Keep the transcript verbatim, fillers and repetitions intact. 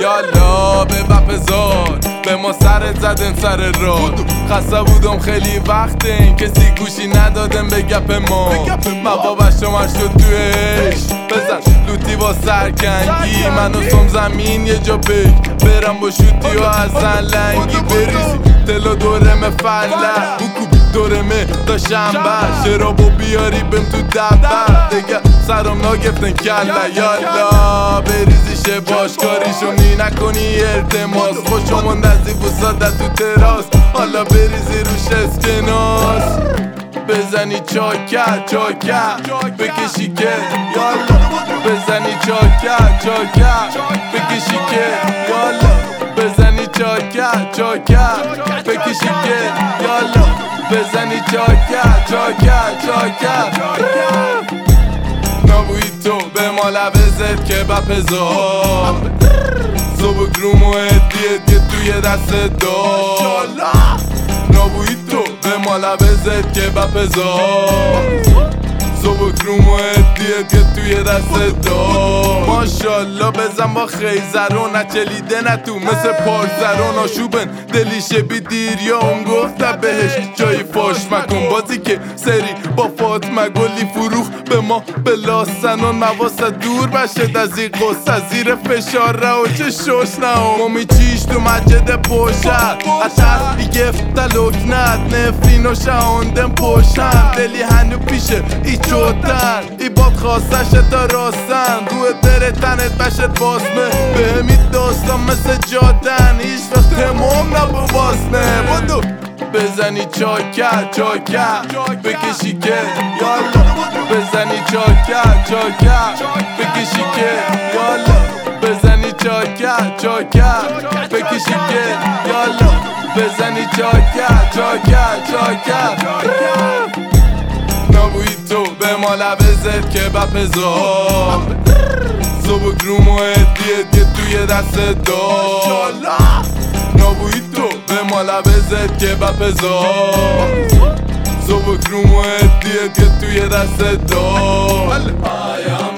یالا به بپزار به ما سرت زدن سر راد. خسته بودم خیلی وقت این کسی گوشی ندادم به گپ ما. مبابش شما شد تو عشق بزن لوتی با سرکنگی. منو سم زمین یه جا بگ برم با شوتی و ازن لنگی بریزی تلا دورمه فله بکوب دورمه تا شنبه شرابو بیاری بم تو دبه دیگه سرم ناگفتن کله. یالا بریزیشه باشکاریشو نی نکنی التماس خوشمون دستی بساده تو تراس حالا بریزی روش اسکناس بزنی چاکت چاکت بکشی که یالا بزنی چاکت چاکت بکشی که یالا بزنی چاکت چاکت بکشی که یالا بزنی چاکت چاکت چاکت نبویی تو به ما لبزت که بپزار صبح گروم و هدیه دیه توی دست دار. نبویی تو به ما لبزت که بپزار صبح گروم و هدیه دیه توی دست دار. ماشالله بزن با خیزرون نچلیده نه تو مثل پارزرون آشوبن دلیشه بی دیر یا اون گفته بهش جای فاش مکن بازی که سری با فاطمه گلی فروخ به ما بلاسنان مواسه دور بشه دزی قصه زیر فشار رو و چه شوش نه مامی چیش تو مجد پوشد اشد بیگفت لکنت نفرین و شهاندن پوشن دلی هنو پیشه ای چوتن ای باد خواستش تا راستن روی در تنت بشت باسمه به همین داستان مثل جادن هیچ وقت تمام نبو باسنه بودو بزنی چاکت چاکت بکشی که یالا بزنی چاکت چاکت بکشی که یالا بزنی چاکت چاکت بکشی که یالا بزنی چاکت چاکت چاکت نبویی تو به ما لبزت که بپزار صبح گروم و هدیه دیه توی دست دار. نبویی تو به ما لبزت که بپزار صبح گروم و هدیه دیه توی دست دار.